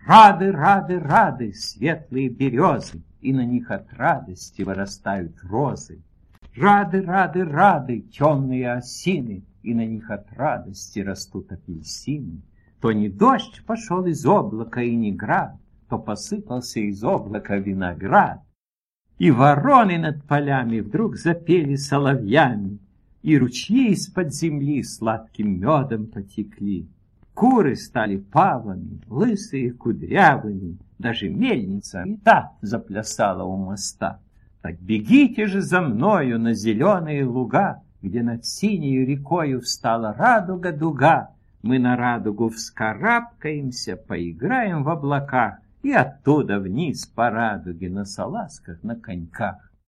Рады, рады, рады светлые березы, и на них от радости вырастают розы. Рады, рады, рады темные осины, и на них от радости растут апельсины. То не дождь пошел из облака и не град, то посыпался из облака виноград. И вороны над полями вдруг запели соловьями, и ручьи из-под земли сладким медом потекли. Куры стали павами, лысые кудрявыми, даже мельница и та заплясала у моста. Так бегите же за мною на зеленые луга, где над синей рекою встала радуга-дуга. Мы на радугу вскарабкаемся, поиграем в облаках и оттуда вниз по радуге на салазках, на коньках.